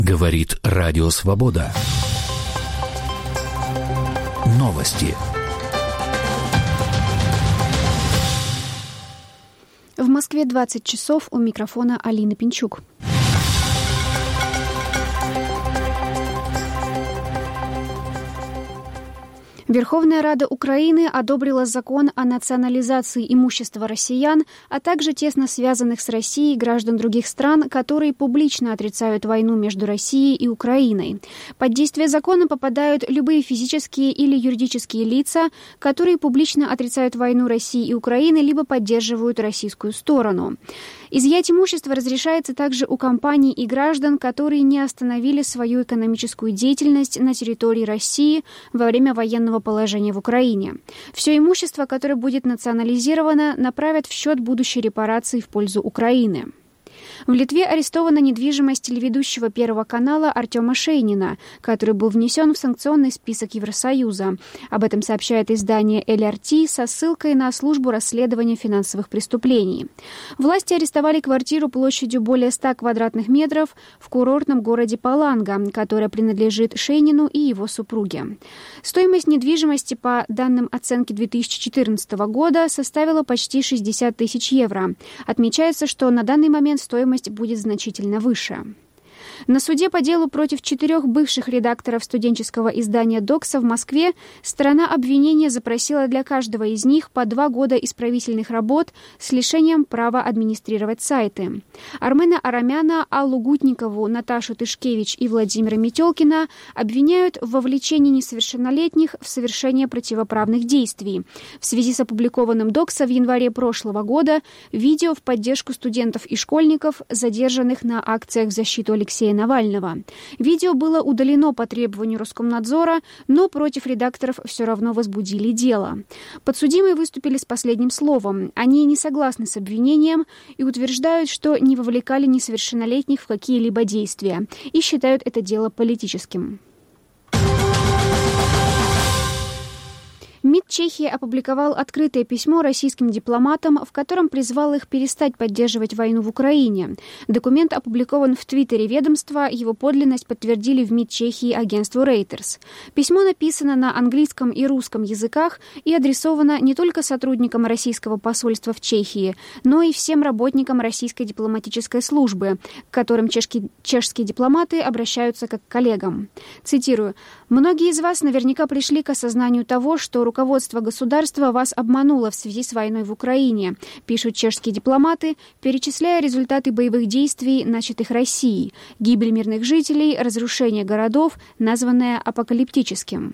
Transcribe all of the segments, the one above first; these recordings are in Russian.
Говорит Радио Свобода. Новости. В Москве 20 часов, у микрофона Алина Пинчук. Верховная Рада Украины одобрила закон о национализации имущества россиян, а также тесно связанных с Россией граждан других стран, которые публично отрицают войну между Россией и Украиной. Под действие закона попадают любые физические или юридические лица, которые публично отрицают войну России и Украины, либо поддерживают российскую сторону. Изъять имущество разрешается также у компаний и граждан, которые не остановили свою экономическую деятельность на территории России во время военного положения в Украине. Все имущество, которое будет национализировано, направят в счет будущей репарации в пользу Украины. В Литве арестована недвижимость телеведущего Первого канала Артема Шейнина, который был внесен в санкционный список Евросоюза. Об этом сообщает издание ЛРТ со ссылкой на службу расследования финансовых преступлений. Власти арестовали квартиру площадью более 100 квадратных метров в курортном городе Паланга, которая принадлежит Шейнину и его супруге. Стоимость недвижимости, по данным оценки 2014 года, составила почти 60 тысяч евро. Отмечается, что на данный момент стоимость будет значительно выше. На суде по делу против 4 бывших редакторов студенческого издания «Докса» в Москве сторона обвинения запросила для каждого из них по 2 года исправительных работ с лишением права администрировать сайты. Армена Арамяна, Аллу Гутникову, Наташу Тышкевич и Владимира Метелкина обвиняют в вовлечении несовершеннолетних в совершение противоправных действий. В связи с опубликованным «Докса» в январе прошлого года видео в поддержку студентов и школьников, задержанных на акциях в защиту Алексея Навального. Видео было удалено по требованию Роскомнадзора, но против редакторов все равно возбудили дело. Подсудимые выступили с последним словом. Они не согласны с обвинением и утверждают, что не вовлекали несовершеннолетних в какие-либо действия и считают это дело политическим. МИД Чехии опубликовал открытое письмо российским дипломатам, в котором призвал их перестать поддерживать войну в Украине. Документ опубликован в Твиттере ведомства, его подлинность подтвердили в МИД Чехии агентству Reuters. Письмо написано на английском и русском языках и адресовано не только сотрудникам российского посольства в Чехии, но и всем работникам российской дипломатической службы, к которым чешские дипломаты обращаются как к коллегам. Цитирую: «Многие из вас наверняка пришли к осознанию того, что руководство государства вас обмануло в связи с войной в Украине», пишут чешские дипломаты, перечисляя результаты боевых действий, начатых Россией: гибель мирных жителей, разрушение городов, названное апокалиптическим.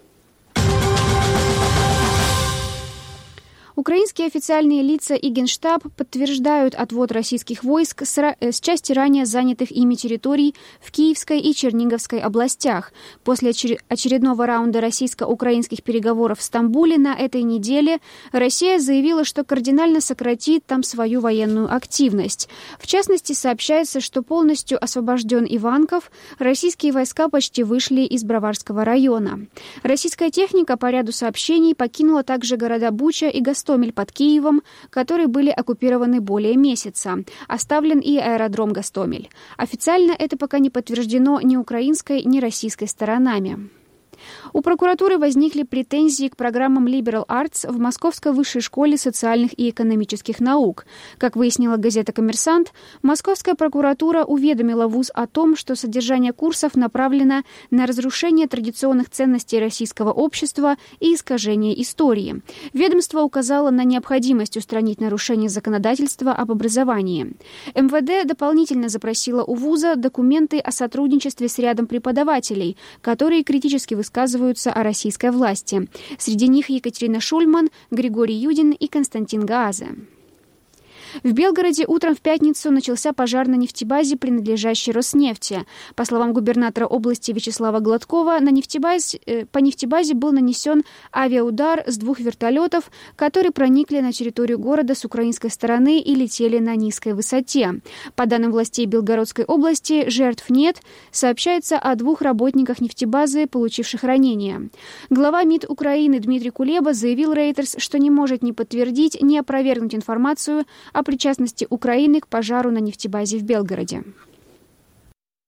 Украинские официальные лица и Генштаб подтверждают отвод российских войск с части ранее занятых ими территорий в Киевской и Черниговской областях. После очередного раунда российско-украинских переговоров в Стамбуле на этой неделе Россия заявила, что кардинально сократит там свою военную активность. В частности, сообщается, что полностью освобожден Иванков, российские войска почти вышли из Броварского района. Российская техника, по ряду сообщений, покинула также города Буча и Гостомель под Киевом, которые были оккупированы более месяца. Оставлен и аэродром Гостомель. Официально это пока не подтверждено ни украинской, ни российской сторонами. У прокуратуры возникли претензии к программам Liberal Arts в Московской высшей школе социальных и экономических наук. Как выяснила газета «Коммерсант», Московская прокуратура уведомила вуз о том, что содержание курсов направлено на разрушение традиционных ценностей российского общества и искажение истории. Ведомство указало на необходимость устранить нарушение законодательства об образовании. МВД дополнительно запросило у вуза документы о сотрудничестве с рядом преподавателей, которые критически высказываются о российской власти. Среди них Екатерина Шульман, Григорий Юдин и Константин Гаазе. В Белгороде утром в пятницу начался пожар на нефтебазе, принадлежащей Роснефти. По словам губернатора области Вячеслава Гладкова, по нефтебазе был нанесен авиаудар с 2 вертолетов, которые проникли на территорию города с украинской стороны и летели на низкой высоте. По данным властей Белгородской области, жертв нет. Сообщается о 2 работниках нефтебазы, получивших ранения. Глава МИД Украины Дмитрий Кулеба заявил Reuters, что не может ни подтвердить, ни опровергнуть информацию о причастности Украины к пожару на нефтебазе в Белгороде.